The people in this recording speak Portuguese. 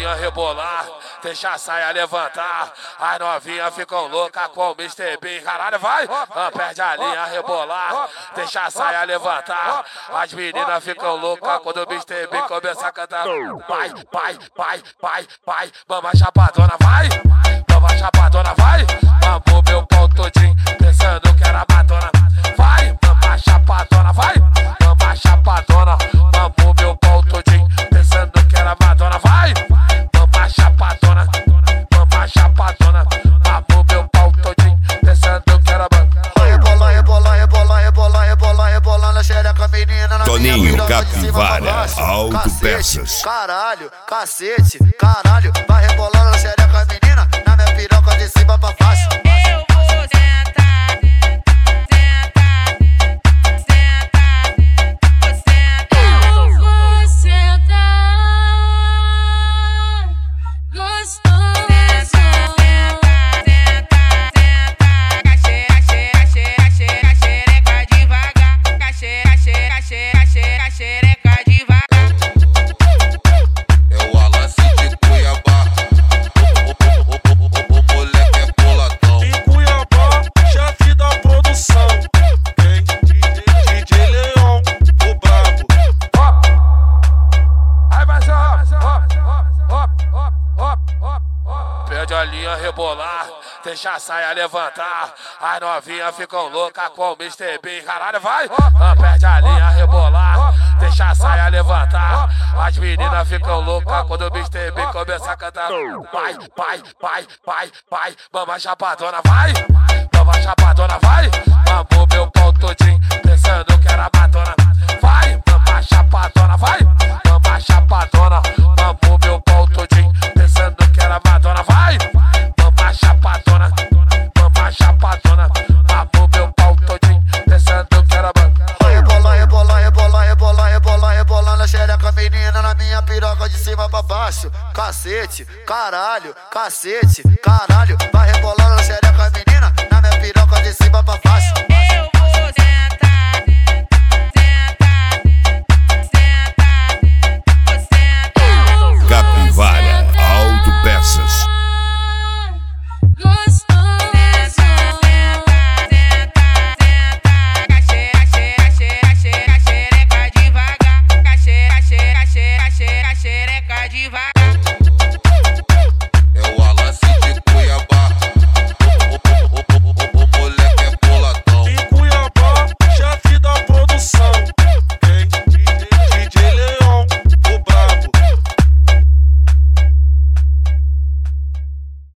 linha rebolar, deixa a saia levantar. As novinhas ficam loucas com o Mr. Bean. Caralho, vai! Perde a linha rebolar, deixa a saia levantar. As meninas ficam loucas quando o Mr. Bean começa a cantar. Vai, vai, vai, vai, vai, mama chapadona, vai! Mama chapadona, vai! Mamou meu pau todinho, pensando que era madonna. Vai, mama chapadona, vai! Mama chapadona, mamou meu pau todinho, pensando que era madonna. Vai, mama chapadona, mamou meu pau todinho, pensando que era madonna. Rebola, rebola, rebola, rebola, rebola, rebola na xereca, menina. Na Toninho minha Capivara, Autopeças. Caralho, cacete, caralho, vai rebolando na xereca, menina. Na minha piroca de cima pra baixo. Eu vou sentar, eu vou sentar, gostoso. Xereca devagar, xereca devagar. É o Alance de Cuiabá. O moleque é boladão. Em Cuiabá, chefe da produção. Tem DJ Leão, o brabo. Aí vai ser perde a linha rebolar, deixa a saia levantar. As novinhas ficam loucas com o Mr. Bean. Caralho, vai! Perde a linha rebolar, deixa a saia levantar. As meninas ficam loucas quando o Mr. Bean começa a cantar. Vai, vai, vai, vai, vai, mama chapadona, vai! Mama chapadona, vai! Mamou meu pau todinho, pensando que era madonna. Vai, mama chapadona, vai! Mama chapadona, mamou meu pau todinho, pensando que era madonna. Vai, mama chapadona, mamou meu pau todinho, pensando que era madonna. Rebola, rebola, rebola, rebola, rebola, rebola na xereca, menina. Na minha piroca de cima pra baixo. Cacete, caralho, cacete, caralho, vai rebolando na xereca, menina. Na minha piroca de cima pra baixo.